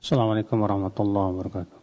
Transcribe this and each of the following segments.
Assalamualaikum warahmatullahi wabarakatuh.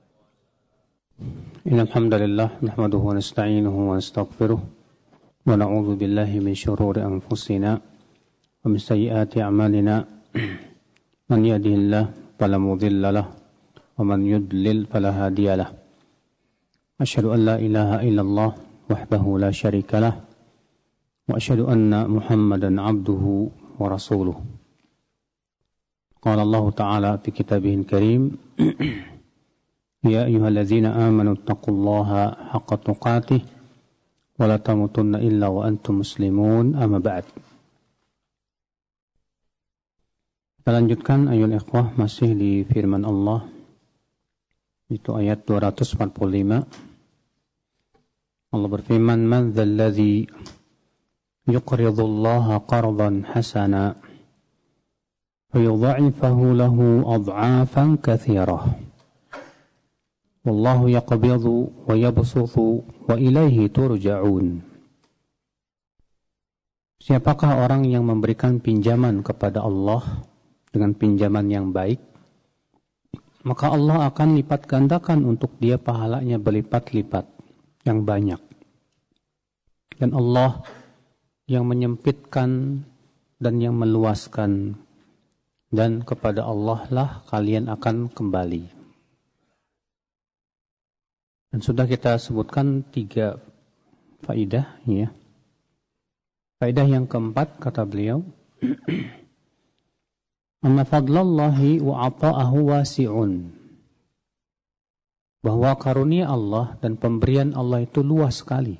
Innal hamdalillah nahmaduhu wa nasta'inuhu wa nastaghfiruh wa na'udzu billahi min shururi anfusina wa min sayyiati a'malina. Man yahdihillahu fala mudilla lahu wa man yudlil fala hadiya lahu. Asyhadu an la ilaha illallah wahdahu la syarika lah wa asyhadu anna Muhammadan 'abduhu wa rasuluh. Qala Allah Ta'ala fi kitabihil karim Ya ayyuhalladzina amanu taqullaha haqqa tuqatih wa la tamutunna illa wa antum muslimun amma ba'd. Kita lanjutkan ayol ikhwah masih di firman Allah, itu ayat 245. Allah berfirman, man dzalladzi yuqridullaha qardan hasana فيضاعفه له أضعافا كثيرة والله يقبض ويبسط وإليه ترجعون. Siapakah orang yang memberikan pinjaman kepada Allah dengan pinjaman yang baik, maka Allah akan lipat gandakan untuk dia pahalanya berlipat-lipat yang banyak. Dan Allah yang menyempitkan dan yang meluaskan, dan kepada Allah lah kalian akan kembali. Dan sudah kita sebutkan 3 faidah, ya. Faidah yang keempat kata beliau, anna fadlallahi wa ata'ahu wasi'un, bahwa karunia Allah dan pemberian Allah itu luas sekali.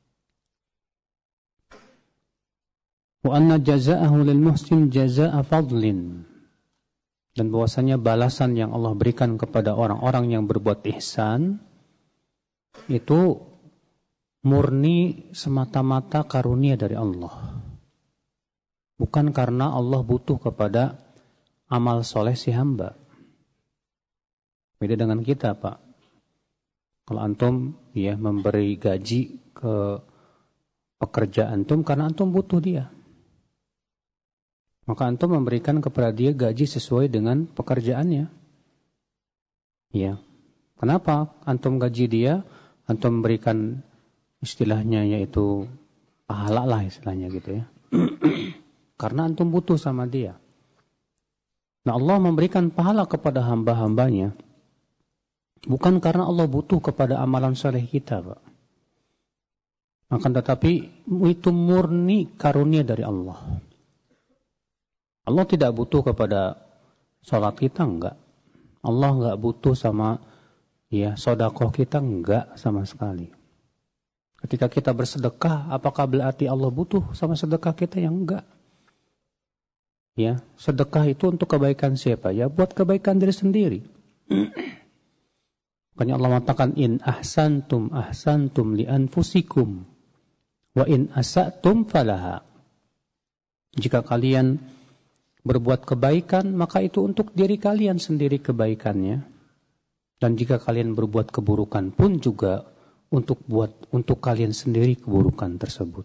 Wa anna jazaahu lil muhsin jazaa fadlin, dan bahwasanya balasan yang Allah berikan kepada orang-orang yang berbuat ihsan itu murni semata-mata karunia dari Allah. Bukan karena Allah butuh kepada amal soleh si hamba. Beda dengan kita, Pak. Kalau antum ya memberi gaji ke pekerja antum karena antum butuh dia, maka antum memberikan kepada dia gaji sesuai dengan pekerjaannya. Ya. Kenapa antum gaji dia? Antum memberikan istilahnya yaitu pahala lah istilahnya gitu ya. Karena antum butuh sama dia. Nah, Allah memberikan pahala kepada hamba-hambanya bukan karena Allah butuh kepada amalan saleh kita, Pak. Akan tetapi itu murni karunia dari Allah. Allah tidak butuh kepada sholat kita, enggak. Allah enggak butuh sama ya sedekah kita, enggak sama sekali. Ketika kita bersedekah, apakah berarti Allah butuh sama sedekah kita? Yang enggak. Ya, sedekah itu untuk kebaikan siapa? Ya buat kebaikan diri sendiri. Makanya Allah mengatakan in ahsantum li anfusikum wa in asatum falaha. Jika kalian berbuat kebaikan, maka itu untuk diri kalian sendiri kebaikannya. Dan jika kalian berbuat keburukan pun juga untuk kalian sendiri keburukan tersebut.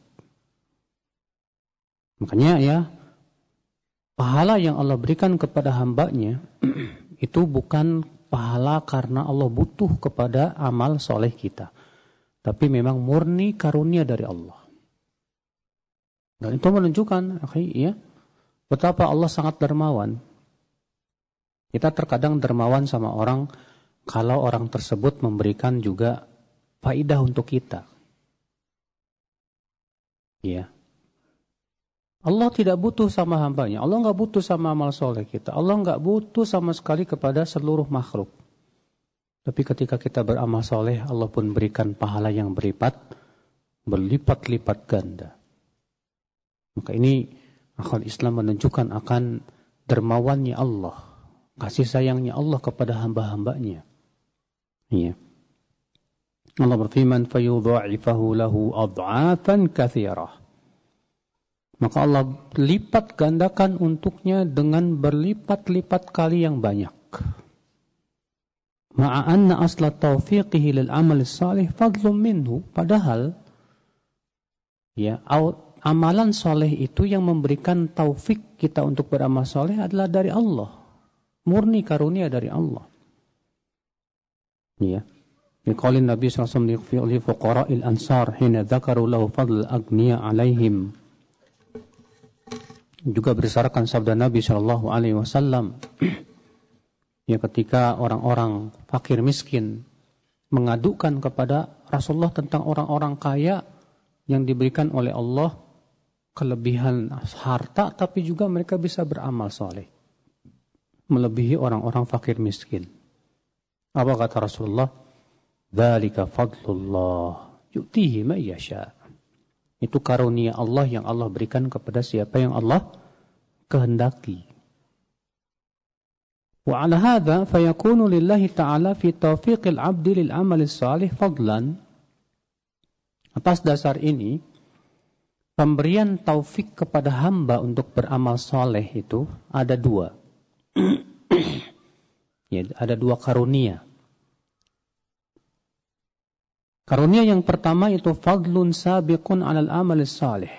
Makanya ya, pahala yang Allah berikan kepada hambanya itu bukan pahala karena Allah butuh kepada amal soleh kita, tapi memang murni karunia dari Allah. Dan itu menunjukkan, ya, betapa Allah sangat dermawan. Kita terkadang dermawan sama orang kalau orang tersebut memberikan juga faidah untuk kita. Ya. Allah tidak butuh sama hambanya. Allah enggak butuh sama amal soleh kita. Allah enggak butuh sama sekali kepada seluruh makhluk. Tapi ketika kita beramal soleh, Allah pun berikan pahala yang berlipat-lipat ganda. Maka ini akal Islam menunjukkan akan dermawannya Allah, kasih sayangnya Allah kepada hamba-hambanya. Ya. Allah berfirman, فَيُضَاعِفَهُ لَهُ أَضْعَافًا كَثِيرًا. Maka Allah lipat gandakan untuknya dengan berlipat-lipat kali yang banyak. Ma'anna asla taufiqihi lil amal salih fadlun minhu. Padahal ya, amalan soleh itu yang memberikan taufik kita untuk beramal soleh adalah dari Allah. murni karunia dari Allah. Ya. Liqaulin Nabi sallallahu alaihi wasallam li fuqara'il ansar hina dzakaru lahu fadl agniya alaihim. Juga berdasarkan sabda Nabi sallallahu alaihi wasallam, ya, ketika orang-orang fakir miskin mengadukan kepada Rasulullah tentang orang-orang kaya yang diberikan oleh Allah kelebihan harta, tapi juga mereka bisa beramal soleh melebihi orang-orang fakir miskin. Apa kata Rasulullah? Dzalika fadlullah yu'tihi man yasha. Itu karunia Allah yang Allah berikan kepada siapa yang Allah kehendaki. Wa 'ala hadza fayakunu lillahi ta'ala fi taufiqil 'abdi lil 'amali shalih fadlan. Atas dasar ini, pemberian taufik kepada hamba untuk beramal soleh itu ada dua. Ya, ada dua karunia. Karunia yang pertama itu fadlun sabiqun 'alal amal salih.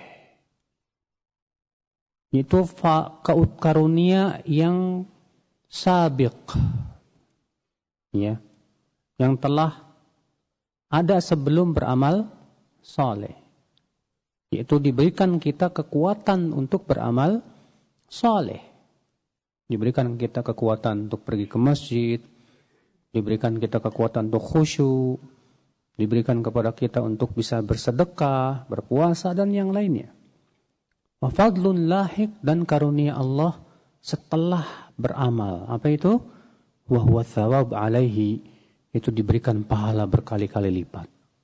Itu karunia yang sabiq. Ya. Yang telah ada sebelum beramal saleh. Yaitu diberikan kita kekuatan untuk beramal saleh. Diberikan kita kekuatan untuk pergi ke masjid, diberikan kita kekuatan untuk khusyuk, diberikan kepada kita untuk bisa bersedekah, berpuasa, dan yang lainnya. Wa fadlun lahik, dan karunia Allah setelah beramal. Apa itu? Wa huwa thawab alaihi, itu diberikan pahala berkali-kali lipat.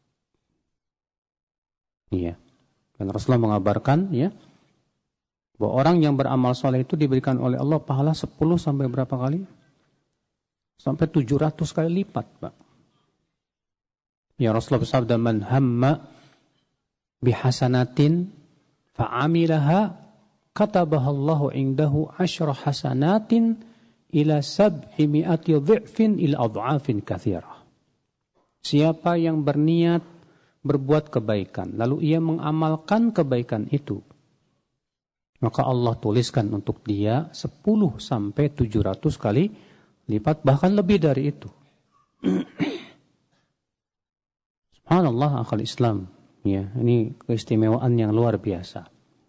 Iya. Dan Rasulullah mengabarkan, ya, bahwa orang yang beramal soleh itu diberikan oleh Allah pahala 10 sampai berapa kali? Sampai 700 kali lipat, Pak. Ya, Rasulullah bersabda, man hamma bihasanatin fa'amilaha katabahallahu indahu 10 hasanatin ila 700 dhi'fin ila adha'afin katsirah. Siapa yang berniat berbuat kebaikan lalu ia mengamalkan kebaikan itu, maka Allah tuliskan untuk dia 10 sampai 700 kali lipat, bahkan lebih dari itu. Subhanallah, akal Islam. Ya, ini keistimewaan yang luar biasa.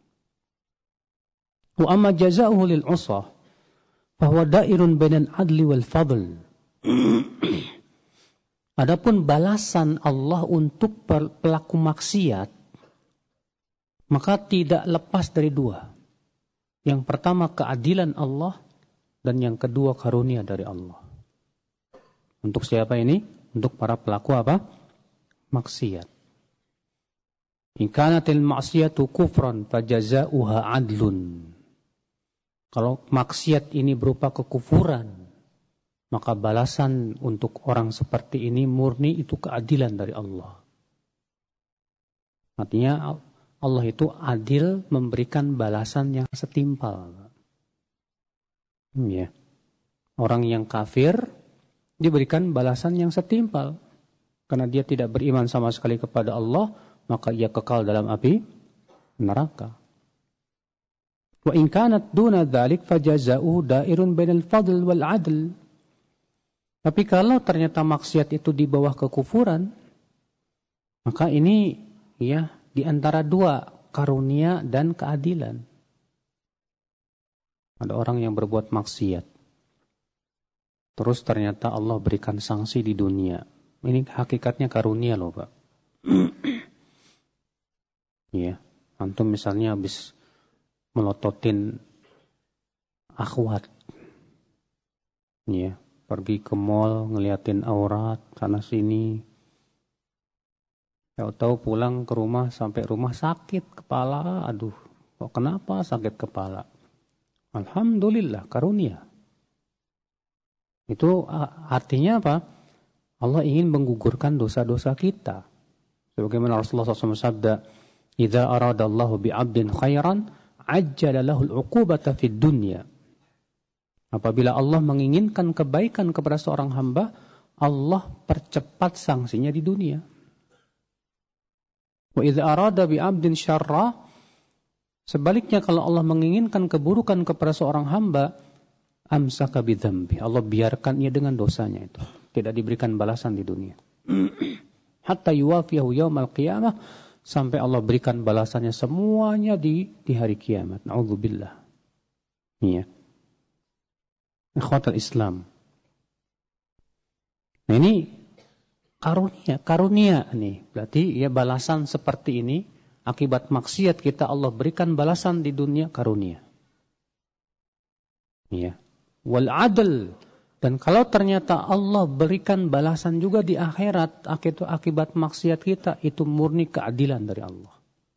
Wa amma jazaohu lil usah fahuwa dairun bainal adli wal fadl. Adapun balasan Allah untuk pelaku maksiat, maka tidak lepas dari dua. Yang pertama keadilan Allah, dan yang kedua karunia dari Allah. Untuk siapa ini? Untuk para pelaku apa? Maksiat. In kanatil ma'siyatu kufran fajaza'uha adlun. Kalau maksiat ini berupa kekufuran, maka balasan untuk orang seperti ini murni itu keadilan dari Allah. Artinya Allah itu adil memberikan balasan yang setimpal. Ya. Orang yang kafir diberikan balasan yang setimpal. Karena dia tidak beriman sama sekali kepada Allah, maka ia kekal dalam api neraka. Wa in kanat duna dzalik fajaza'uhu da'irun bainal fadl wal 'adl. Tapi kalau ternyata maksiat itu di bawah kekufuran, maka ini ya di antara dua, karunia dan keadilan. Ada orang yang berbuat maksiat, terus ternyata Allah berikan sanksi di dunia. Ini hakikatnya karunia loh, Pak. Ya, antum misalnya habis melototin akhwat, ya, pergi ke mall ngeliatin aurat sana sini. Tahu-tahu pulang ke rumah, sampai rumah sakit kepala. Aduh, kok kenapa sakit kepala? Alhamdulillah, karunia. Itu artinya apa? Allah ingin menggugurkan dosa-dosa kita. Sebagaimana Rasulullah SAW sabda, "Idza aradallahu bi'abdin khairan, ajjala lahul 'uqubata fid dunya." Apabila Allah menginginkan kebaikan kepada seorang hamba, Allah percepat sanksinya di dunia. Wa idza arada bi'abdin syarra, sebaliknya kalau Allah menginginkan keburukan kepada seorang hamba, amsaka bidzambi. Allah biarkan ia dengan dosanya itu. Tidak diberikan balasan di dunia. Hatta yuwafiyahu yaumal qiyamah, sampai Allah berikan balasannya semuanya di hari kiamat. Na'udzubillah. Iya. Ikhwatal Islam. Nah ini karunia nih. Berarti ya balasan seperti ini akibat maksiat kita Allah berikan balasan di dunia karunia. Iya. Wal adl, dan kalau ternyata Allah berikan balasan juga di akhirat akibat maksiat kita, itu murni keadilan dari Allah.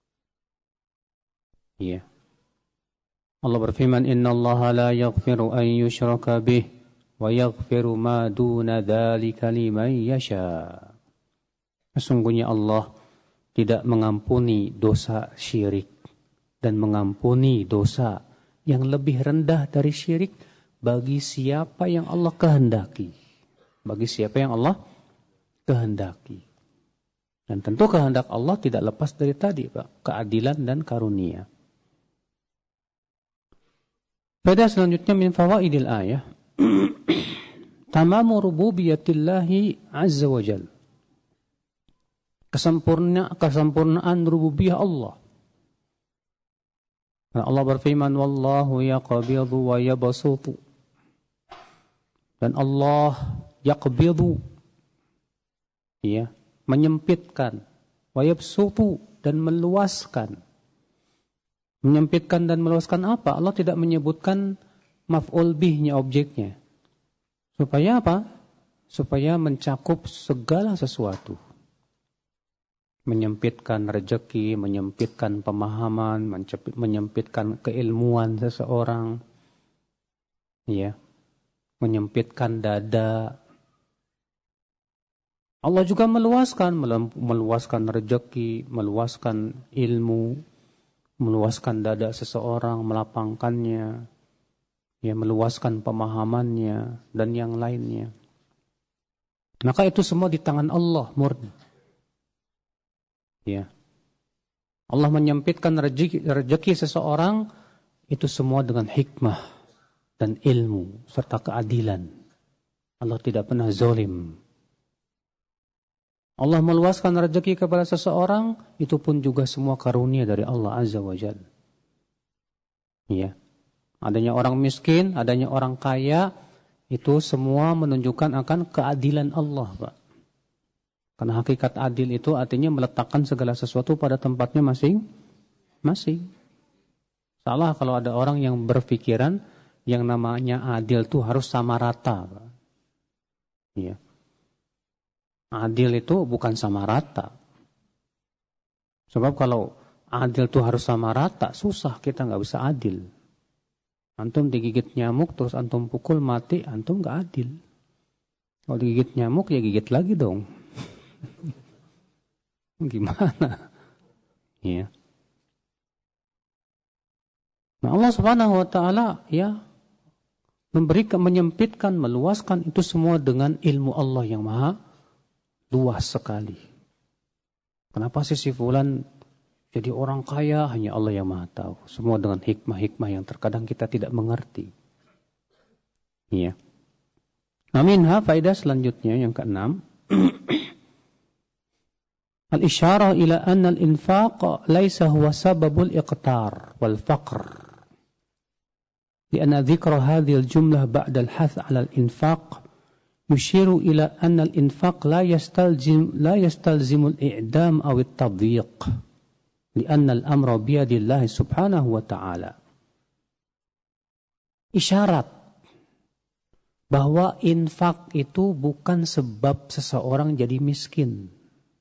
Iya. Allah berfirman, innallaha la yaghfiru an yushraka bih wa yaghfiru ma duna dzalika liman yasha. Sesungguhnya Allah tidak mengampuni dosa syirik dan mengampuni dosa yang lebih rendah dari syirik bagi siapa yang Allah kehendaki. Bagi siapa yang Allah kehendaki. Dan tentu kehendak Allah tidak lepas dari tadi, Pak, keadilan dan karunia. Pada selanjutnya min fawaidil ayah tamamu rububiyatillahi azza wa jal. Kesempurnaan rububiyah Allah. Allah berfirman, wallahu yaqbidu wa yabsutu. Dan Allah yaqbidu, ya, menyempitkan, wa yabsutu, dan meluaskan. Menyempitkan dan meluaskan apa? Allah tidak menyebutkan maf'ul bihnya, objeknya. Supaya apa? Supaya mencakup segala sesuatu. Menyempitkan rezeki, menyempitkan pemahaman, menyempitkan keilmuan seseorang. Ya. Menyempitkan dada. Allah juga meluaskan rezeki, meluaskan ilmu, meluaskan dada seseorang, melapangkannya, ya, meluaskan pemahamannya dan yang lainnya. Maka itu semua di tangan Allah murni. Ya. Allah menyempitkan rezeki seseorang itu semua dengan hikmah dan ilmu serta keadilan. Allah tidak pernah zalim. Allah meluaskan rezeki kepada seseorang, itu pun juga semua karunia dari Allah Azza wa Jalla. Ya. Adanya orang miskin, adanya orang kaya, itu semua menunjukkan akan keadilan Allah, Pak. Karena hakikat adil itu artinya meletakkan segala sesuatu pada tempatnya masing-masing. Salah kalau ada orang yang berpikiran yang namanya adil itu harus sama rata, Pak. Ya. Adil itu bukan sama rata. Sebab kalau adil itu harus sama rata, susah, kita nggak bisa adil. Antum digigit nyamuk terus antum pukul mati, antum nggak adil. Kalau digigit nyamuk ya gigit lagi dong. Gimana? Ya. Nah, Allah Subhanahu wa taala ya memberikan, menyempitkan, meluaskan itu semua dengan ilmu Allah yang maha luas sekali. Kenapa sih si fulan jadi orang kaya? Hanya Allah yang maha tahu. Semua dengan hikmah-hikmah yang terkadang kita tidak mengerti. Iya. Minha faedah selanjutnya yang keenam. Al-isyarah ila anna al-infaq laysa huwa sababul iqtar wal faqr. Lianna dhikra hadhihi al-jumlah ba'da al-hath 'ala al-infaq yushiru ila anna al-infaq la yastalzimu al-i'dam aw at-tadyiq. Lianna al-amra biyadillah subhanahu wa ta'ala. Isyarat bahwa infak itu bukan sebab seseorang jadi miskin,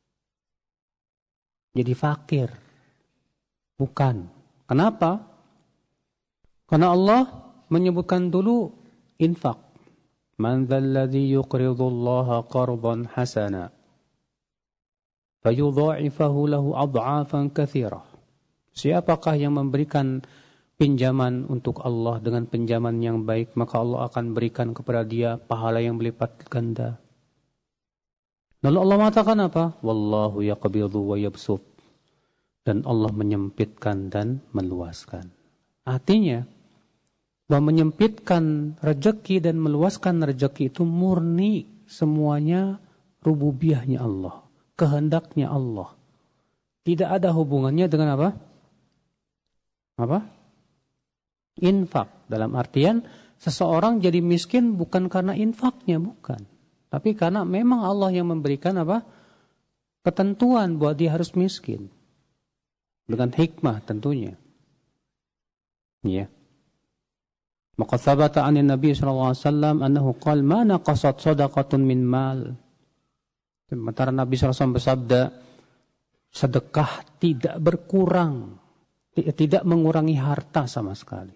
jadi fakir. Bukan. Kenapa? Karena Allah menyebutkan dulu infak. Man dzalladzi yuqridullaha qardan hasana fayudha'ifahu lahu ad'afan katsirah. Siapakah yang memberikan pinjaman untuk Allah dengan pinjaman yang baik, maka Allah akan berikan kepada dia pahala yang berlipat ganda. Lalu Allah mengatakan apa? Wallahu yaqbidu wa yabsut. Dan Allah menyempitkan dan meluaskan. Artinya, bahwa menyempitkan rezeki dan meluaskan rezeki itu murni semuanya rububiyahnya Allah, kehendaknya Allah. Tidak ada hubungannya dengan apa? Apa? Infak. Dalam artian seseorang jadi miskin bukan karena infaknya, bukan. Tapi karena memang Allah yang memberikan apa? Ketentuan bahwa dia harus miskin. Dengan hikmah tentunya. Ya. Maka thabata 'an Nabi sallallahu alaihi wasallam annahu qala ma naqasat shadaqatun min mal. Sementara Nabi sallallahu alaihi wasallam bersabda, sedekah tidak berkurang, tidak mengurangi harta sama sekali.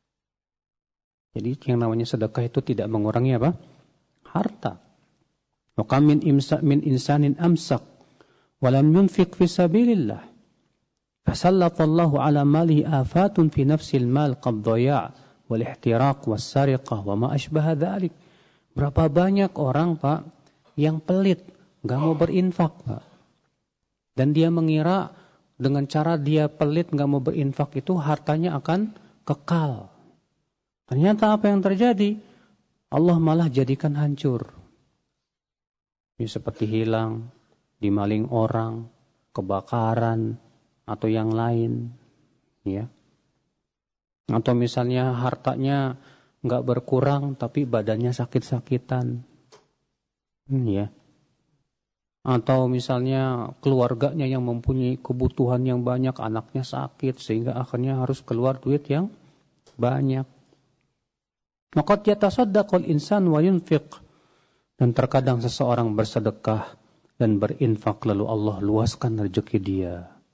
Jadi yang namanya sedekah itu tidak mengurangi apa? Harta. Wa kam min insanin amsak wa lam yunfiq fi sabilillah. Fasallatallahu ala malihi afatun fi nafsil mal qad dhaya' wal ihtiraq was sariqah wa ma asbaha dzalik. Berapa banyak orang, Pak, yang pelit, enggak mau berinfak, Pak. Dan dia mengira dengan cara dia pelit enggak mau berinfak itu hartanya akan kekal. Ternyata apa yang terjadi? Allah malah jadikan hancur. Ya, seperti hilang, dimaling orang, kebakaran atau yang lain, ya. Atau misalnya hartanya nggak berkurang tapi badannya sakit-sakitan, ya. Atau misalnya keluarganya yang mempunyai kebutuhan yang banyak, anaknya sakit sehingga akhirnya harus keluar duit yang banyak. Maka yatasaddaqul insan wa yunfiq, dan terkadang seseorang bersedekah dan berinfak lalu Allah luaskan rezeki dia.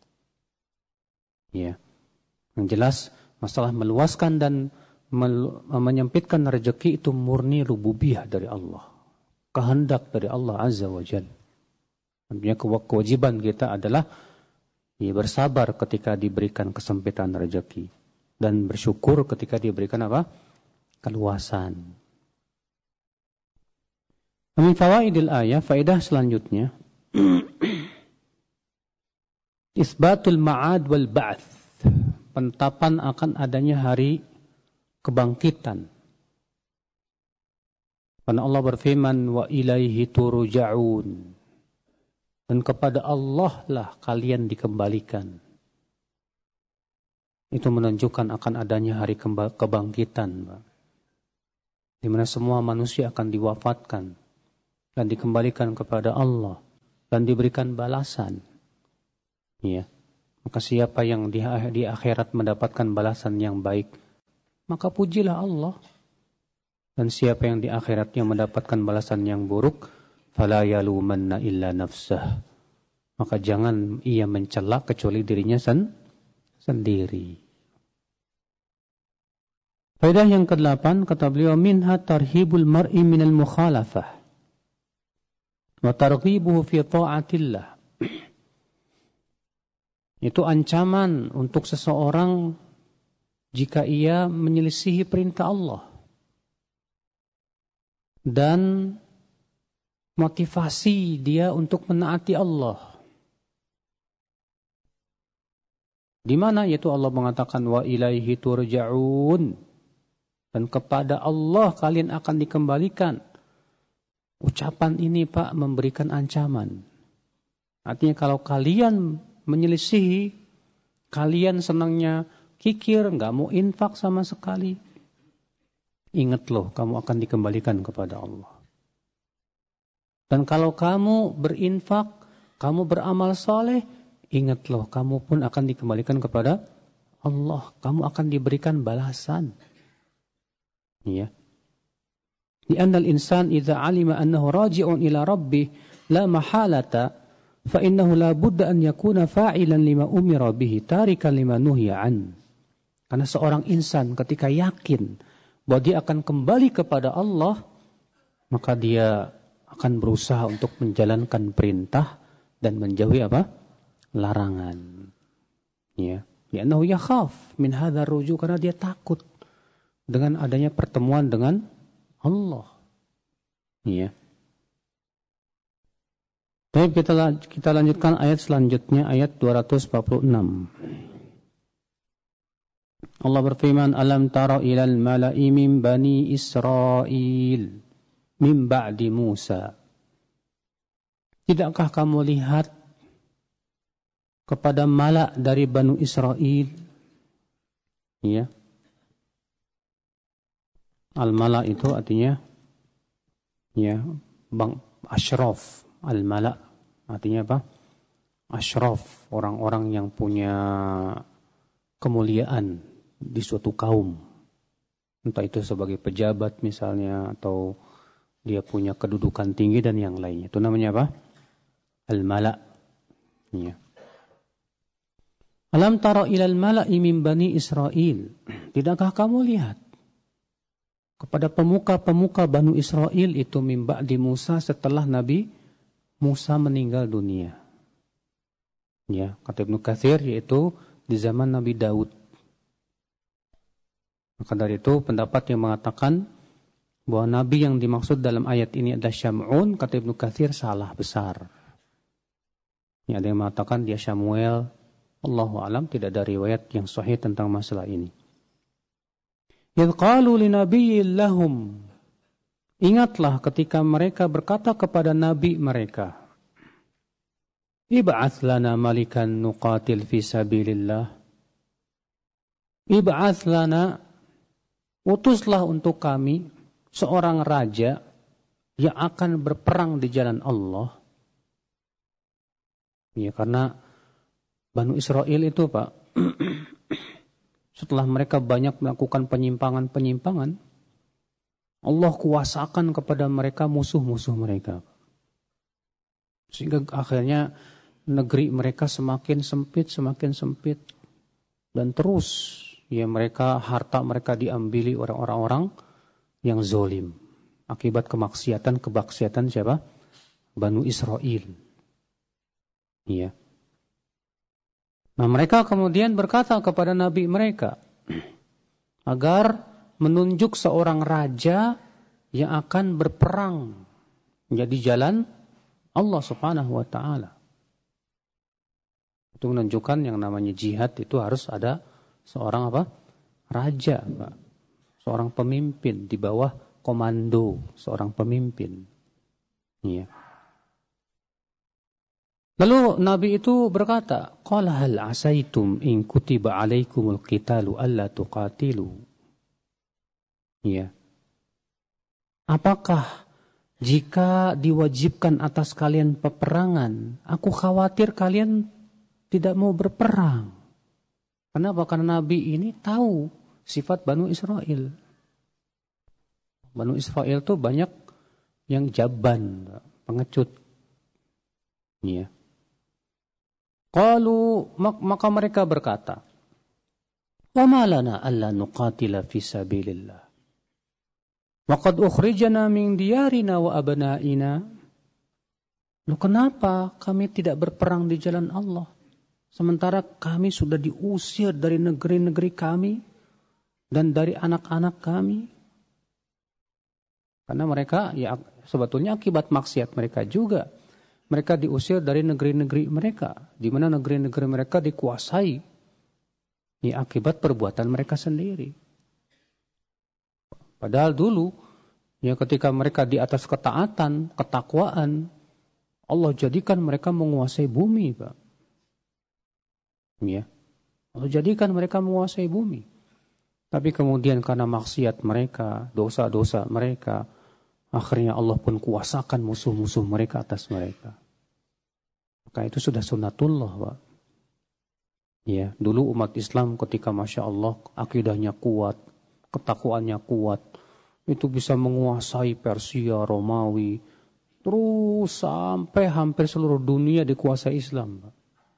Ya. Yang jelas masalah meluaskan dan menyempitkan rezeki itu murni rububiyah dari Allah. Kehendak dari Allah Azza wa Jalla. Tentunya kewajiban kita adalah bersabar ketika diberikan kesempitan rezeki. Dan bersyukur ketika diberikan apa? Keluasan. Min fawaidil ayah, faedah selanjutnya. Isbatul ma'ad wal ba'th. Penetapan akan adanya hari kebangkitan. Karena Allah berfirman, wa ilaihi turja'un. Dan kepada Allah lah kalian dikembalikan. Itu menunjukkan akan adanya hari kebangkitan, di mana semua manusia akan diwafatkan dan dikembalikan kepada Allah dan diberikan balasan. Ya. Maka siapa yang di akhirat mendapatkan balasan yang baik, maka pujilah Allah. Dan siapa yang di akhiratnya mendapatkan balasan yang buruk, fala yalumanna illa nafsah. Maka jangan ia mencela kecuali dirinya sendiri. Faedah yang ke-8, kata beliau, minha tarhibul mar'i minal mukhalafah wa targhibuhu fi ta'atillah. Itu ancaman untuk seseorang jika ia menyelisihi perintah Allah. Dan motivasi dia untuk menaati Allah. Di mana yaitu Allah mengatakan wa ilaihi turja'un. Dan kepada Allah kalian akan dikembalikan. Ucapan ini, Pak, memberikan ancaman. Artinya kalau kalian menyelisihi, kalian senangnya kikir, nggak mau infak sama sekali, ingat loh, kamu akan dikembalikan kepada Allah. Dan kalau kamu berinfak, kamu beramal soleh, ingat loh, kamu pun akan dikembalikan kepada Allah. Kamu akan diberikan balasan. Ya. Li'anna al-insan idza 'alima annahu raji'un ila rabbih la mahalata فإنه لا بد أن يكون فاعلا لما أمر به تاركا لما نهي عنه. Karena seorang insan ketika yakin bahwa dia akan kembali kepada Allah, maka dia akan berusaha untuk menjalankan perintah dan menjauhi apa? Larangan. Ya, li'annahu yakhaf min hadzal ruju', karena dia takut dengan adanya pertemuan dengan Allah. Ya. Baik, kita lanjutkan ayat selanjutnya, ayat 246. Allah berfirman, "Alam tara ilal mala'i min bani Israil min ba'di Musa." Tidakkah kamu lihat kepada mala' dari Banu Israel? Ya. Al-mala' itu artinya ya, bang asyraf. Al-mala' artinya apa? Asyraf, orang-orang yang punya kemuliaan di suatu kaum. Entah itu sebagai pejabat misalnya, atau dia punya kedudukan tinggi dan yang lainnya. Itu namanya apa? Al-mala'. Ya. Alam tara ilal mala'i min bani Israel. Tidakkah kamu lihat kepada pemuka-pemuka Banu Israel itu min ba'di Musa, setelah Nabi Musa meninggal dunia. Ya, kata Ibnu Katsir, yaitu di zaman Nabi Daud. Maka dari itu pendapat yang mengatakan bahwa Nabi yang dimaksud dalam ayat ini adalah Syam'un, kata Ibnu Katsir salah besar. Ya, ada yang mengatakan dia Samuel. Allahu alam, tidak ada riwayat yang sahih tentang masalah ini. Idh qalu li nabiyyin lahum. Ingatlah ketika mereka berkata kepada nabi mereka, Ib'ath lana malikan nuqatil fi sabilillah. Ib'ath lana, utuslah untuk kami seorang raja yang akan berperang di jalan Allah. Ya, karena Banu Israel itu, Pak, setelah mereka banyak melakukan penyimpangan-penyimpangan, Allah kuasakan kepada mereka musuh-musuh mereka. Sehingga akhirnya negeri mereka semakin sempit. Dan terus ya harta mereka diambili orang-orang yang zolim. Akibat kebaksiatan siapa? Banu Israel. Iya. Nah, mereka kemudian berkata kepada nabi mereka agar menunjuk seorang raja yang akan berperang menjadi jalan Allah Subhanahu wa taala. Itu menunjukkan yang namanya jihad itu harus ada seorang apa? Raja, Pak. Seorang pemimpin di bawah komando seorang pemimpin. Iya. Lalu Nabi itu berkata, "Qala hal asaitum in kutiba alaikumul qitalu alla tuqatilu." Ya. Apakah jika diwajibkan atas kalian peperangan, aku khawatir kalian tidak mau berperang. Kenapa? Karena Nabi ini tahu sifat Banu Israel. Banu Israel itu banyak yang jaban, pengecut. Ya. Qalu, maka mereka berkata, "Wa ma lana alla nuqatila fi sabilillah. Wa qad ukhrijana min diyarina wa abna'ina." Loh, kenapa kami tidak berperang di jalan Allah? Sementara kami sudah diusir dari negeri-negeri kami dan dari anak-anak kami. Karena mereka ya sebetulnya akibat maksiat mereka juga. Mereka diusir dari negeri-negeri mereka, di mana negeri-negeri mereka dikuasai ya akibat perbuatan mereka sendiri. Padahal dulu ya ketika mereka di atas ketaatan, ketakwaan, Allah jadikan mereka menguasai bumi, Pak. Ya. Allah jadikan mereka menguasai bumi. Tapi kemudian karena maksiat mereka, dosa-dosa mereka, akhirnya Allah pun kuasakan musuh-musuh mereka atas mereka. Maka itu sudah sunnatullah, Pak. Ya, dulu umat Islam ketika Masya Allah akidahnya kuat, ketakwaannya kuat, itu bisa menguasai Persia, Romawi, terus sampai hampir seluruh dunia dikuasai Islam, Pak.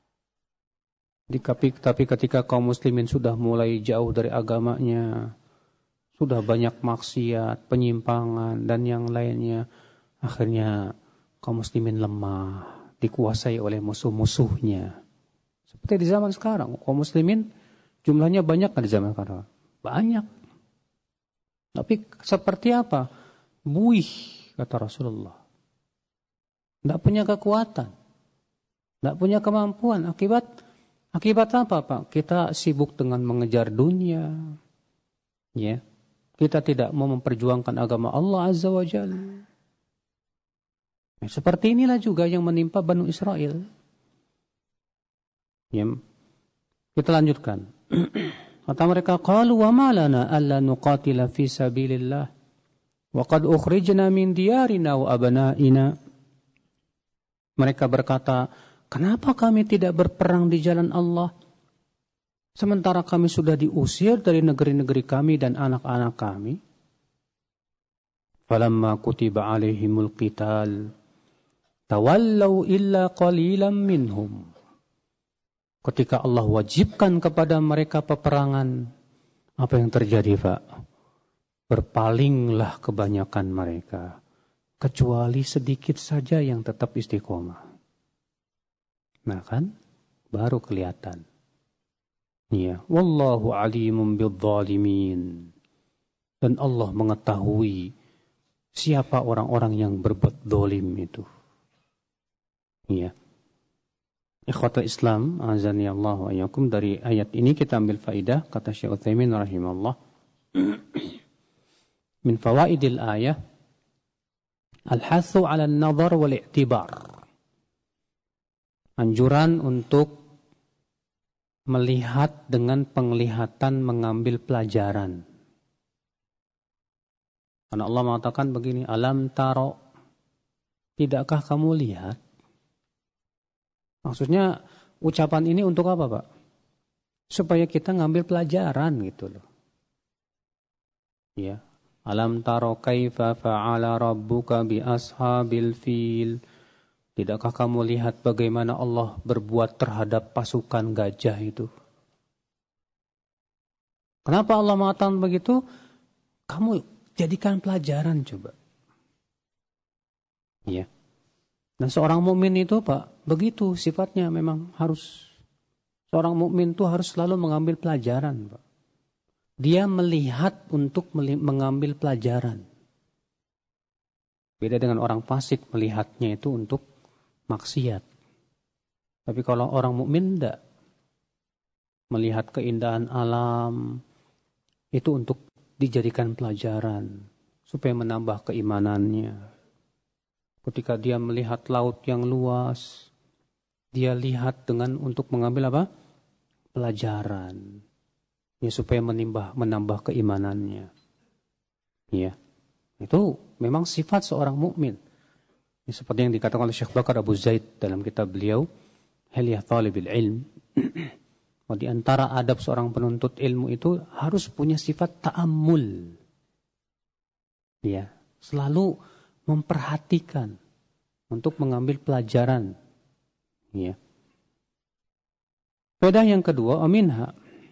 Tapi ketika kaum muslimin sudah mulai jauh dari agamanya, sudah banyak maksiat, penyimpangan, dan yang lainnya, akhirnya kaum muslimin lemah, dikuasai oleh musuh-musuhnya. Seperti di zaman sekarang, kaum muslimin jumlahnya banyak kan di zaman sekarang? Banyak. Tapi seperti apa? Buih, kata Rasulullah. Tidak punya kekuatan, tidak punya kemampuan, akibat Akibat apa, Pak? Kita sibuk dengan mengejar dunia. Ya. Kita tidak mau memperjuangkan agama Allah Azza wa Jalla. Seperti inilah juga yang menimpa Banu Israel. Ya. Kita lanjutkan. Kata mereka, qalu wa ma lana alla nuqatila fi sabilillah wa qad ukhrijna min diyarina wa abna'ina. Mereka berkata, kenapa kami tidak berperang di jalan Allah? Sementara kami sudah diusir dari negeri-negeri kami dan anak-anak kami. Falamma kutiba alaihimul qital tawallaw illa qalilan minhum. Ketika Allah wajibkan kepada mereka peperangan, apa yang terjadi, Pak? Berpalinglah kebanyakan mereka, kecuali sedikit saja yang tetap istiqomah. Nah kan, baru kelihatan. Ya, wallahu alimun bidzalimin. Dan Allah mengetahui siapa orang-orang yang berbuat zalim itu. Ya. Ikhwatul Islam, azani Allah wa iyyakum, dari ayat ini kita ambil faidah, kata Syekh Utsaimin rahimahullah. Min fawaidil ayah al-hathu 'ala an-nadhar wal i'tibar. Anjuran untuk melihat dengan penglihatan, mengambil pelajaran. Karena Allah mengatakan begini, alam taro, tidakkah kamu lihat? Maksudnya ucapan ini untuk apa, Pak? Supaya kita ngambil pelajaran gitu loh. Ya. Alam taro kaifa fa'ala rabbuka bi ashabil fil. Tidakkah kamu lihat bagaimana Allah berbuat terhadap pasukan gajah itu? Kenapa Allah mengatakan begitu? Kamu jadikan pelajaran coba. Ya. Nah, seorang mukmin itu, Pak, begitu sifatnya, memang harus, seorang mukmin itu harus selalu mengambil pelajaran, Pak. Dia melihat untuk mengambil pelajaran. Beda dengan orang fasik, melihatnya itu untuk maksiat. Tapi kalau orang mukmin enggak, melihat keindahan alam itu untuk dijadikan pelajaran supaya menambah keimanannya. Ketika dia melihat laut yang luas, dia lihat dengan untuk mengambil apa? Pelajaran. Ya, supaya menambah keimanannya. Ya. Itu memang sifat seorang mukmin. Ya, seperti yang dikatakan oleh Syekh Bakar Abu Zaid dalam kitab beliau, Hilyah Thalibil Ilm. Di antara adab seorang penuntut ilmu itu harus punya sifat ta'ammul. Ya, selalu memperhatikan untuk mengambil pelajaran. Ya. Faedah yang kedua, aminha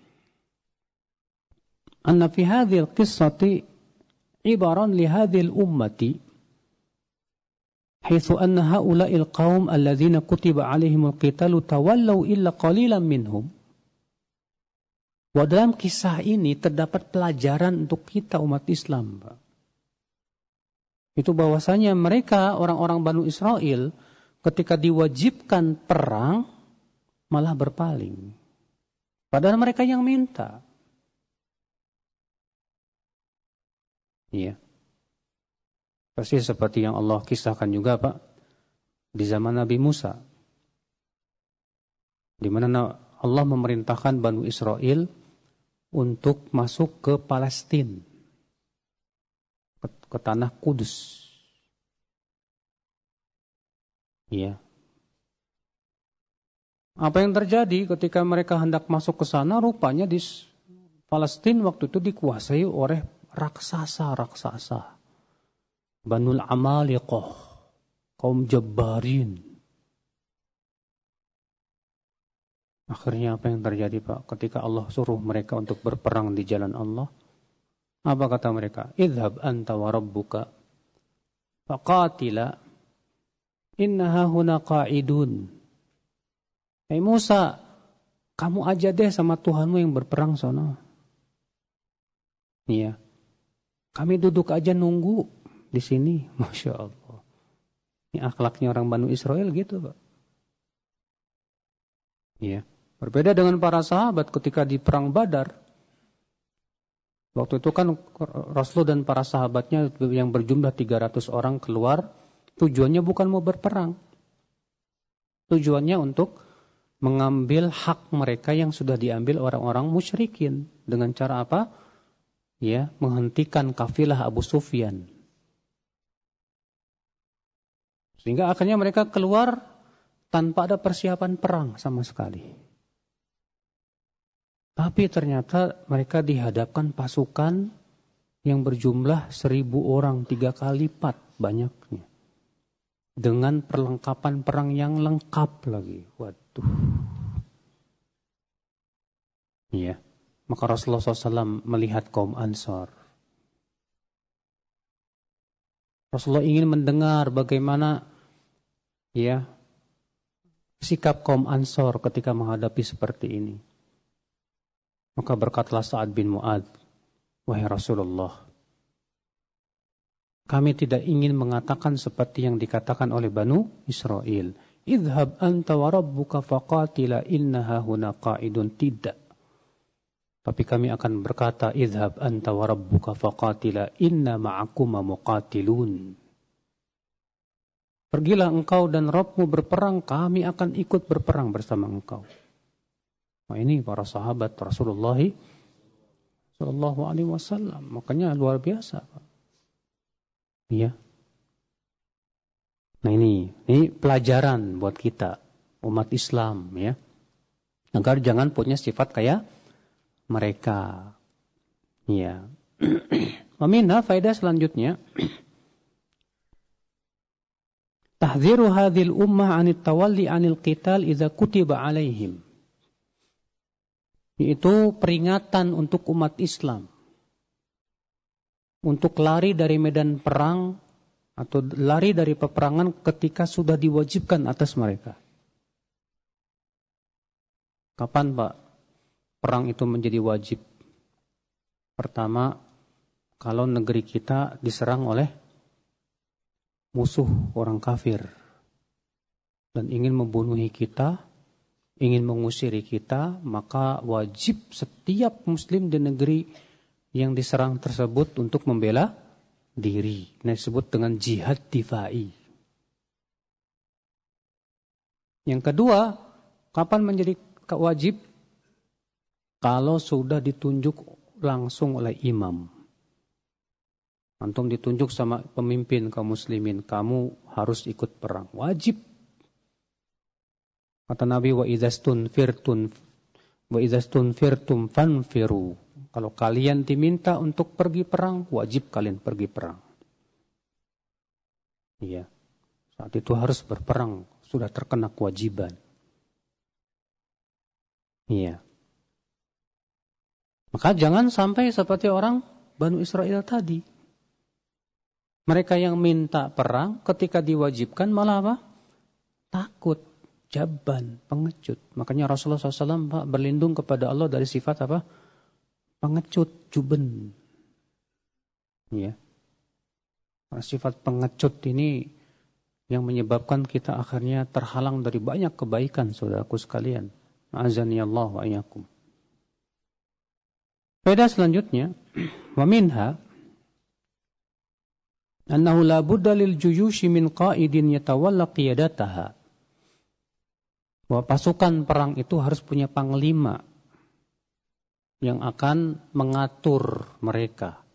anna fi hadhil qissati ibaran li hadhil ummati haitsu anna haula'il qaum alladhina kutiba 'alaihimul qitalu tawallaw illa qalilan minhum. Bahwa dalam kisah ini terdapat pelajaran untuk kita umat Islam, Pak. Itu bahwasanya mereka, orang-orang Banu Israel, ketika diwajibkan perang, malah berpaling. Padahal mereka yang minta. Iya. Pasti seperti yang Allah kisahkan juga, Pak, di zaman Nabi Musa. Di mana Allah memerintahkan Banu Israel untuk masuk ke Palestina, ke tanah Kudus. Iya. Apa yang terjadi ketika mereka hendak masuk ke sana? Rupanya di Palestina waktu itu dikuasai oleh raksasa-raksasa. Banul Amaliqah, kaum Jabbarin. Akhirnya apa yang terjadi, Pak? Ketika Allah suruh mereka untuk berperang di jalan Allah, apa kata mereka? Idhab anta wa rabbuka faqatila innaha huna qa'idun. Hai Musa, kamu aja deh sama Tuhanmu yang berperang sono. Iya. Kami duduk aja nunggu di sini. Masya Allah. Ini akhlaknya orang Banu Israel gitu, Pak. Iya. Berbeda dengan para sahabat ketika di perang Badar. Waktu itu kan Rasulullah dan para sahabatnya yang berjumlah 300 orang keluar, tujuannya bukan mau berperang. Tujuannya untuk mengambil hak mereka yang sudah diambil orang-orang musyrikin. Dengan cara apa? Ya, menghentikan kafilah Abu Sufyan. Sehingga akhirnya mereka keluar tanpa ada persiapan perang sama sekali. Tapi ternyata mereka dihadapkan pasukan yang berjumlah 1.000 orang, 3 kali lipat banyaknya. Dengan perlengkapan perang yang lengkap lagi. Waduh. Iya. Maka Rasulullah SAW melihat kaum Ansar. Rasulullah ingin mendengar bagaimana ya sikap kaum Ansar ketika menghadapi seperti ini. Maka berkatalah Sa'ad bin Mu'adz, wahai Rasulullah, kami tidak ingin mengatakan seperti yang dikatakan oleh Banu Israel. Idhab anta wa rabbuka faqatila innaha huna qa'idun. Tidak. Tapi kami akan berkata, idhab anta wa rabbuka faqatila inna ma'akuma muqatilun. Pergilah engkau dan Rabbmu berperang, kami akan ikut berperang bersama engkau. Nah, ini para sahabat Rasulullah Sallallahu Alaihi Wasallam, makanya luar biasa. Iya. Nah ini pelajaran buat kita umat Islam ya, agar jangan punya sifat kayak mereka. Iya. Meminta faedah selanjutnya. Tahdziru hadhil ummah 'anit tawalli 'anil qital idza kutiba 'alaihim. Yaitu peringatan untuk umat Islam untuk lari dari medan perang atau lari dari peperangan ketika sudah diwajibkan atas mereka. Kapan Pak perang itu menjadi wajib? Pertama, kalau negeri kita diserang oleh musuh orang kafir dan ingin membunuhi kita, ingin mengusiri kita, maka wajib setiap muslim di negeri yang diserang tersebut untuk membela diri. Ini disebut dengan jihad difai. Yang kedua, kapan menjadi wajib? Kalau sudah ditunjuk langsung oleh imam. Antum ditunjuk sama pemimpin kaum muslimin, kamu harus ikut perang. Wajib. Kata Nabi, wa idzastun firtum fanfiru. Kalau kalian diminta untuk pergi perang, wajib kalian pergi perang. Iya. Saat itu harus berperang, sudah terkena kewajiban. Iya. Maka jangan sampai seperti orang Banu Israel tadi. Mereka yang minta perang ketika diwajibkan malah apa? Takut. Jaban, pengecut. Makanya Rasulullah SAW Pak, berlindung kepada Allah dari sifat apa? Pengecut, juben. Ya. Sifat pengecut ini yang menyebabkan kita akhirnya terhalang dari banyak kebaikan, saudaraku sekalian. Azani Allah wa iyyakum. Faedah selanjutnya, wa minha annahu la budda lil juyushi min qa'idin yatawalla qiyadataha. Bahwa pasukan perang itu harus punya panglima yang akan mengatur mereka.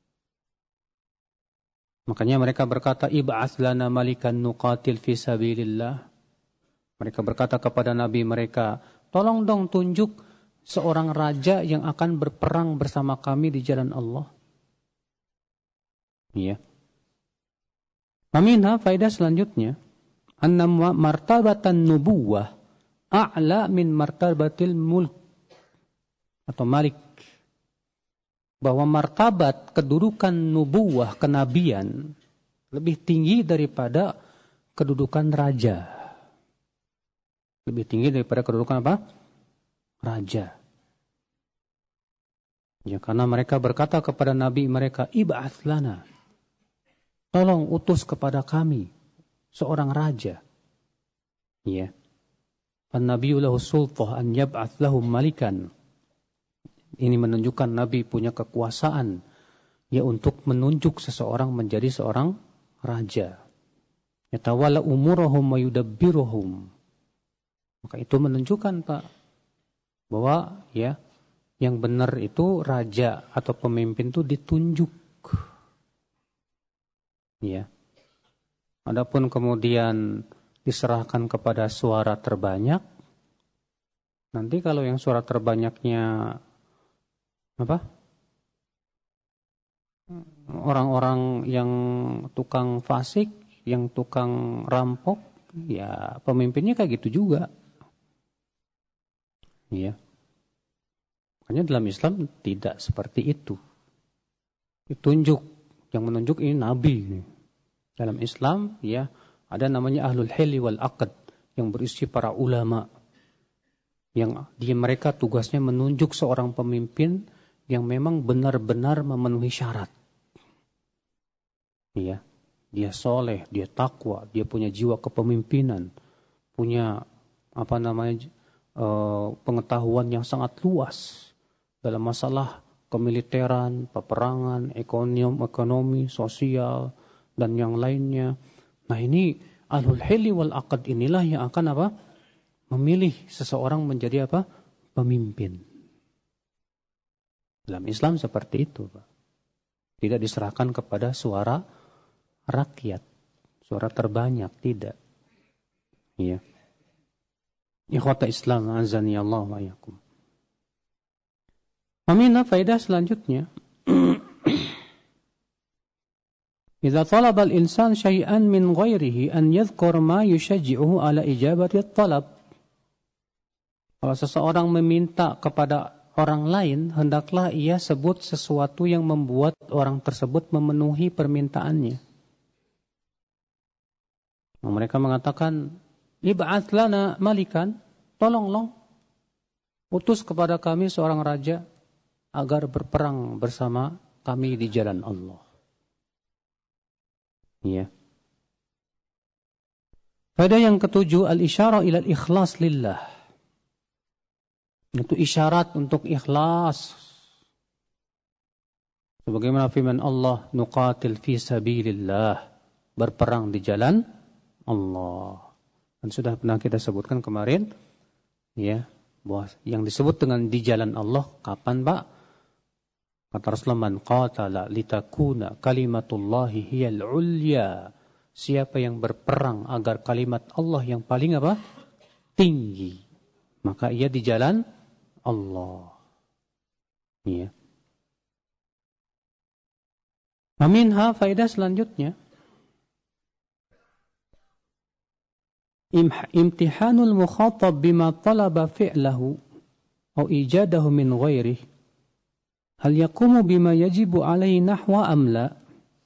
Makanya mereka berkata, ib'ats lana malikan nuqatil fi sabilillah. Mereka berkata kepada Nabi mereka, tolong dong tunjuk seorang raja yang akan berperang bersama kami di jalan Allah. Iya. Aminah faedah selanjutnya, anna martabatan nubuwah a'la min martabatil mulk atau malik. Bahwa martabat kedudukan nubuwah, kenabian lebih tinggi daripada kedudukan raja. Lebih tinggi daripada kedudukan apa? Raja. Ya, karena mereka berkata kepada Nabi mereka, ib'ats lana. Tolong utus kepada kami seorang raja. Ya. An-nabiyyu lahu sultah an yab'ats lahum malikan. Ini menunjukkan Nabi punya kekuasaan ya untuk menunjuk seseorang menjadi seorang raja. Yatawalla umurahum wa yudabbiruhum. Maka itu menunjukkan Pak bahwa ya yang benar itu raja atau pemimpin itu ditunjuk. Ya. Adapun kemudian diserahkan kepada suara terbanyak. Nanti kalau yang suara terbanyaknya orang-orang yang tukang fasik, yang tukang rampok, ya pemimpinnya kayak gitu juga. Ya. Makanya dalam Islam tidak seperti itu. Ditunjuk, yang menunjuk ini Nabi. Dalam Islam ya ada namanya ahlul hilli wal aqd yang berisi para ulama. Yang mereka tugasnya menunjuk seorang pemimpin yang memang benar-benar memenuhi syarat. Ya, dia soleh, dia takwa, dia punya jiwa kepemimpinan, punya pengetahuan yang sangat luas dalam masalah kemiliteran, peperangan, ekonomi, sosial dan yang lainnya. Nah, ini ahlul hilli wal aqd inilah yang akan memilih seseorang menjadi pemimpin. Dalam Islam seperti itu, Pak. Tidak diserahkan kepada suara rakyat, suara terbanyak, tidak. Iya. Ikhwata Islam azani Allah wa iyyakum. Aminah faedah selanjutnya. Idza talaba al-insan syai'an min ghairihi an yadhkur ma yushajji'uhu ala ijabati at-talab. Kalau seseorang meminta kepada orang lain, hendaklah ia sebut sesuatu yang membuat orang tersebut memenuhi permintaannya. Mereka mengatakan, ib'ats lana malikan, tolonglah utus kepada kami seorang raja agar berperang bersama kami di jalan Allah. Ya. Faedah yang ketujuh, al-isyarah ila al-ikhlas lillah. Itu isyarat untuk ikhlas. Sebagaimana firman Allah, nuqatil fi sabilillah, berperang di jalan Allah. Dan sudah pernah kita sebutkan kemarin, ya, bahwa yang disebut dengan di jalan Allah kapan, Pak? Kata Rasulullah, man qatala litakuna kalimatullahi hiyal ulya. Siapa yang berperang agar kalimat Allah yang paling tinggi, maka ia di jalan Allah. Ya. Aminha faedah selanjutnya. Imtihanul mukhatab bima talaba fi'lahu atau ijadahu min ghairihi. Hal yaqumu bima yajibu alaihi nahwa amla.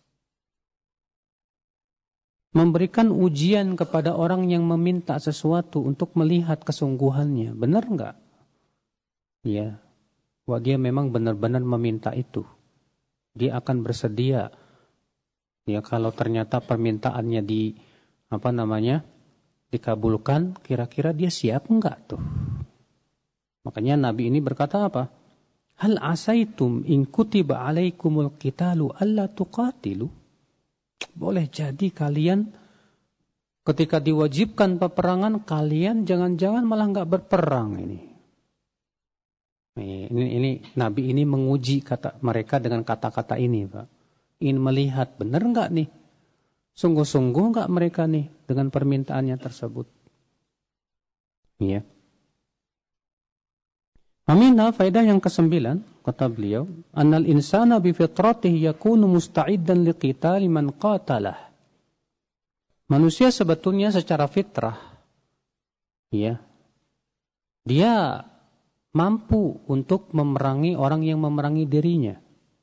Memberikan ujian kepada orang yang meminta sesuatu untuk melihat kesungguhannya. Benar enggak? Ya. Bahwa dia memang benar-benar meminta itu. Dia akan bersedia. Ya, kalau ternyata permintaannya dikabulkan, kira-kira dia siap enggak tuh? Makanya Nabi ini berkata apa? Hal asaitum in kutiba alaikumul qitalu alla tuqatilu. Boleh jadi kalian ketika diwajibkan peperangan, kalian jangan-jangan malah enggak berperang ini. Ini Nabi ini menguji mereka dengan kata-kata ini, Pak. Ingin melihat benar enggak nih? Sungguh-sungguh enggak mereka nih dengan permintaannya tersebut? Iya. Aminah faedah yang ke-9, kata beliau, annal insana bi fitratihi yakunu musta'iddan liqitali man qatalah. Manusia sebetulnya secara fitrah, ya, dia mampu untuk memerangi orang yang memerangi dirinya.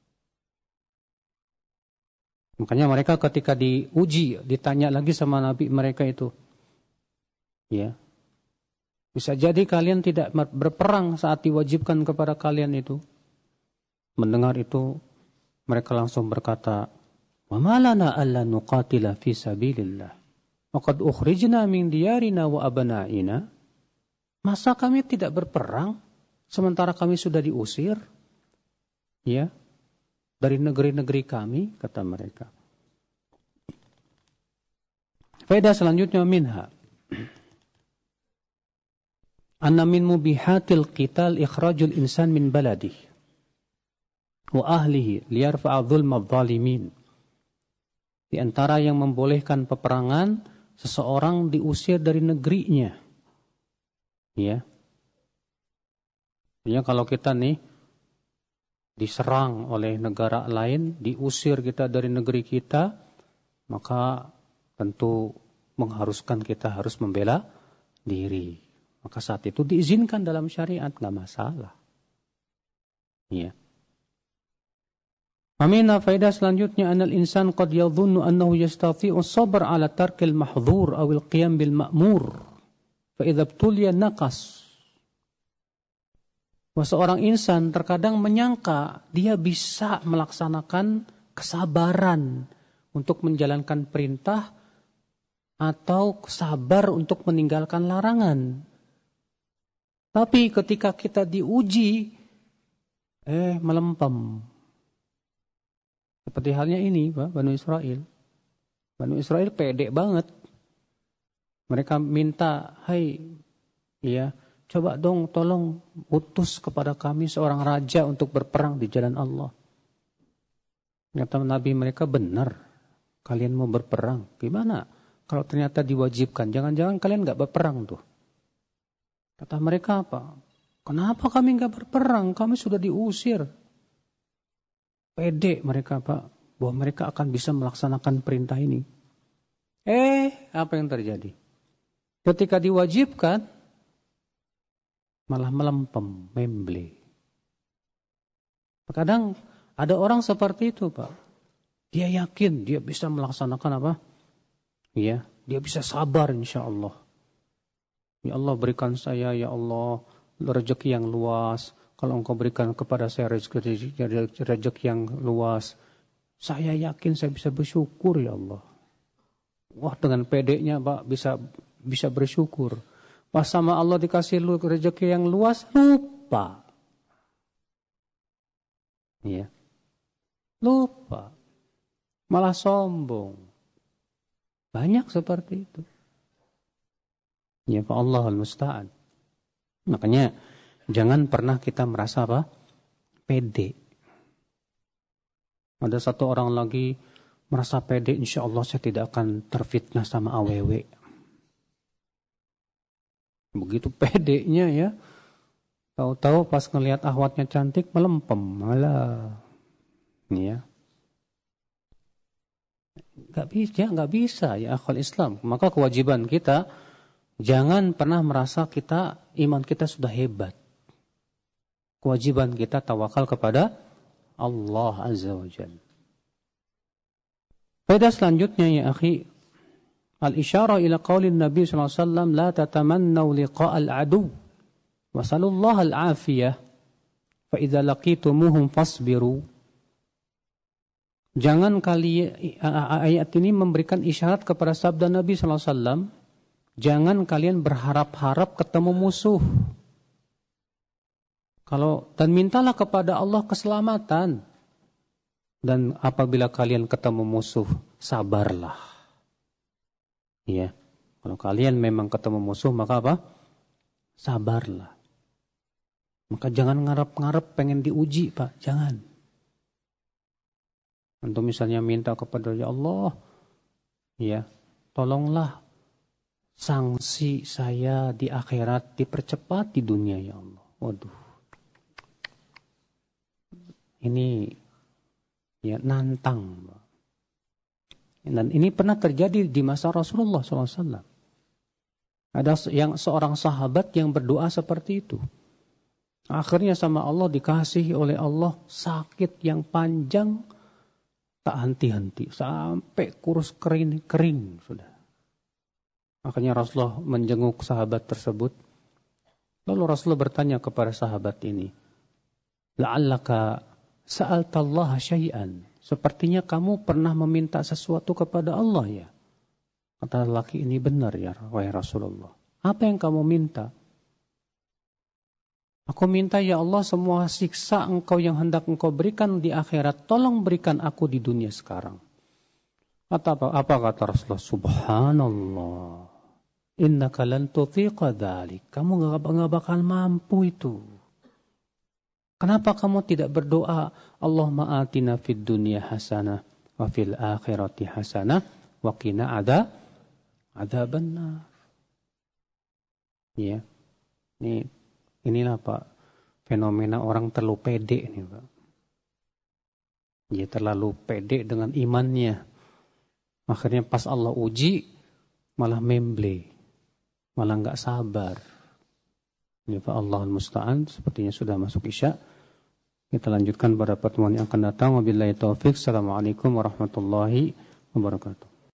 Makanya mereka ketika diuji, ditanya lagi sama Nabi mereka itu, ya, bisa jadi kalian tidak berperang saat diwajibkan kepada kalian itu. Mendengar itu, mereka langsung berkata, wa malana alla nuqatila fi sabilillah. Wa qad ukhrijna min diyarina wa abna'ina. Masa kami tidak berperang sementara kami sudah diusir? Ya, dari negeri-negeri kami, kata mereka. Faedah selanjutnya minha. Anna min mubihatil qital ikhrajul insan min baladih wa ahlihi liyarfa'a dhulma adh-dhalimin. Di antara yang membolehkan peperangan, seseorang diusir dari negerinya. Ya. Ya, kalau kita nih diserang oleh negara lain, diusir kita dari negeri kita, maka tentu mengharuskan kita harus membela diri. Maka saat itu diizinkan dalam syariat, nggak masalah. Ya. Amina faedah selanjutnya anal insan qad yadhunnu annahu yastati'u as-sabr 'ala tarkil mahdhur aw al-qiyam bil ma'mur fa idza ibtuliya naqas. Seorang insan terkadang menyangka dia bisa melaksanakan kesabaran untuk menjalankan perintah atau sabar untuk meninggalkan larangan. Tapi ketika kita diuji, melempem. Seperti halnya ini, Pak, Banu Israel. Banu Israel pede banget. Mereka minta, coba dong tolong utus kepada kami seorang raja untuk berperang di jalan Allah. Kata Nabi mereka, benar, kalian mau berperang. Gimana kalau ternyata diwajibkan? Jangan-jangan kalian gak berperang tuh. Kata mereka apa? Kenapa kami gak berperang? Kami sudah diusir. Pede mereka, Pak, bahwa mereka akan bisa melaksanakan perintah ini. Apa yang terjadi? Ketika diwajibkan, malah melempem, memble. Kadang ada orang seperti itu, Pak. Dia yakin dia bisa melaksanakan apa? Ya, dia bisa sabar insya Allah. Ya Allah berikan saya, ya Allah, rezeki yang luas. Kalau Engkau berikan kepada saya rezeki yang luas, saya yakin saya bisa bersyukur, ya Allah. Wah, dengan pedenya, Pak, bisa bersyukur. Pas sama Allah dikasih rezeki yang luas, lupa. Ya. Lupa. Malah sombong. Banyak seperti itu. Ya, Pak, Allahul Musta'an. Makanya jangan pernah kita merasa apa? Pede. Ada satu orang lagi merasa pede, insya Allah saya tidak akan terfitnah sama awewe. Begitu pedenya ya. Tahu-tahu pas ngelihat ahwatnya cantik melempem. Malah. Ya. Gak bisa ya akhwal Islam. Maka kewajiban kita, jangan pernah merasa iman kita sudah hebat. Kewajiban kita tawakal kepada Allah Azza wa Jalla. Faedah selanjutnya ya akhi, al-isyarah ila qaulin Nabi sallallahu alaihi wasallam la tatamannaw liqa'al adu wa sallallahu al-afiyah fa idza laqitumuhum fasbiru. Jangan ayat ini memberikan isyarat kepada sabda Nabi sallallahu alaihi wasallam, jangan kalian berharap-harap ketemu musuh. Dan mintalah kepada Allah keselamatan. Dan apabila kalian ketemu musuh, sabarlah. Ya. Kalau kalian memang ketemu musuh, maka apa? Sabarlah. Maka jangan ngarep-ngarep pengen diuji, Pak. Jangan. Untuk misalnya minta kepada ya Allah, ya, tolonglah sanksi saya di akhirat dipercepat di dunia ya Allah. Waduh. Ini ya nantang. Dan ini pernah terjadi di masa Rasulullah SAW. Ada seorang sahabat yang berdoa seperti itu. Akhirnya sama Allah dikasihi oleh Allah sakit yang panjang tak henti-henti sampai kurus kering sudah. Akhirnya Rasulullah menjenguk sahabat tersebut. Lalu Rasulullah bertanya kepada sahabat ini, la'allaka sa'altallaha syai'an. Sepertinya kamu pernah meminta sesuatu kepada Allah ya. Kata lelaki ini, benar ya wahai Rasulullah. Apa yang kamu minta? Aku minta ya Allah semua siksa engkau yang hendak engkau berikan di akhirat, tolong berikan aku di dunia sekarang. Apa kata Rasulullah? Subhanallah. Innaka lan tutiqa dzalik. Kamu enggak bakal mampu itu. Kenapa kamu tidak berdoa, Allahumma atina fid dunya hasanah wa fil akhirati hasanah wa qina adzabannar. Ya. Inilah Pak, fenomena orang terlalu pede nih Pak. Dia terlalu pede dengan imannya. Akhirnya pas Allah uji, malah memble. Malah enggak sabar. Ini Pak, Allahul Musta'an, sepertinya sudah masuk Isya. Kita lanjutkan pada pertemuan yang akan datang. Wabillahi taufik. Assalamualaikum warahmatullahi wabarakatuh.